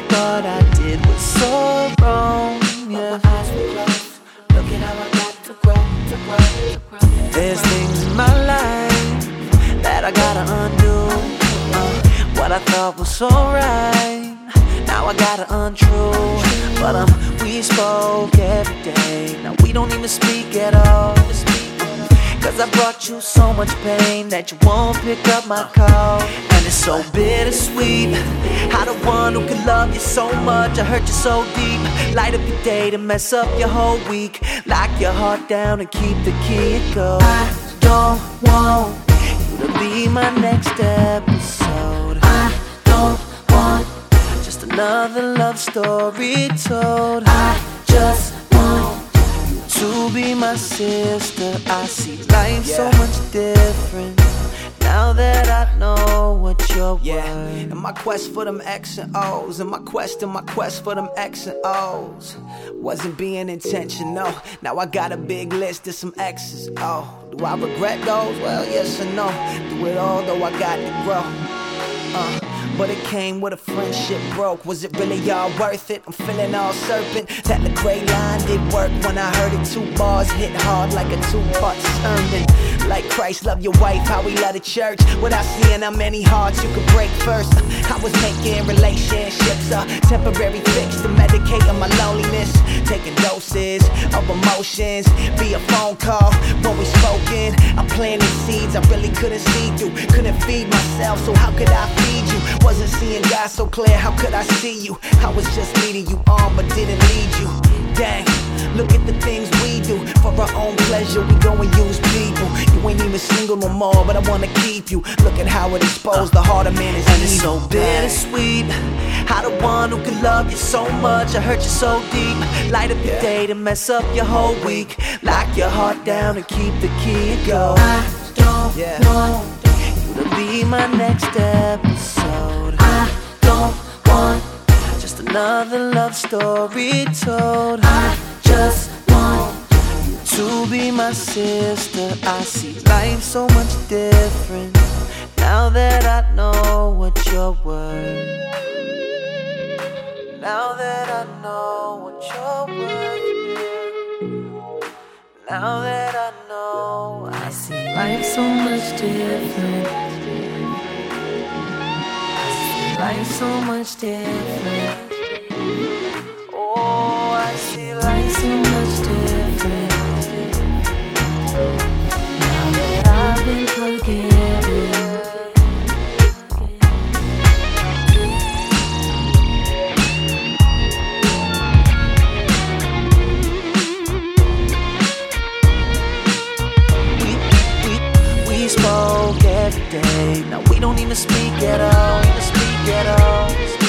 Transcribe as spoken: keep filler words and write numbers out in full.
I thought I did was so wrong. Yeah. My eyes were closed. Look at how I got to grow, to grow, to grow. There's things in my life that I gotta undo. Uh, what I thought was so right, now I gotta untrue. But um, we spoke every day, now we don't even speak at all. Cause I brought you so much pain that you won't pick up my call. And it's so bittersweet, how the one who can love you so much, I hurt you so deep, light up your day to mess up your whole week. Lock your heart down and keep the key and go. I don't want you to be my next episode. I don't want just another love story told. I just want to be my sister. I see life yeah. so much different now that I know what you're yeah. worth. And my quest for them X and O's, and my quest and my quest for them X and O's wasn't being intentional. Now I got a big list of some X's. Oh, do I regret those? Well, yes and no. Do it all though I got to grow. Uh. But it came with a friendship broke. Was it really all worth it? I'm feeling all serpent. That Lecrae line did work when I heard it. Two bars hit hard like a two-part sermon. Like Christ love your wife, how he love the church. Without seeing how many hearts you could break first. I was making relationships a temporary fix to medicate on my loneliness. Taking doses of emotions via phone call when we spoken. I planted seeds I really couldn't see through. Couldn't feed myself, so how could I feed you? Wasn't seeing God so clear, how could I see you? I was just leading you on, but didn't lead you. Dang, look at the things we do for our own pleasure. We go and use people. You ain't even single no more, but I wanna keep you. Look at how it exposed the heart of man is and it's so bittersweet, how the one who can love you so much, I hurt you so deep, light up your yeah. day to mess up your whole week. Lock your heart down and keep the key and go. I don't yeah. want you to be my next episode. I don't want just another love story told. I just want to be my sister. I see life so much different now that I know what you're worth. Now that I know what you're worth. Now that I know, I see life so much different. Life so much different. Oh, I see Life life so much different. Now that I've been forgiven. we, we, we spoke every day. Now we don't even speak at all. Speak at all.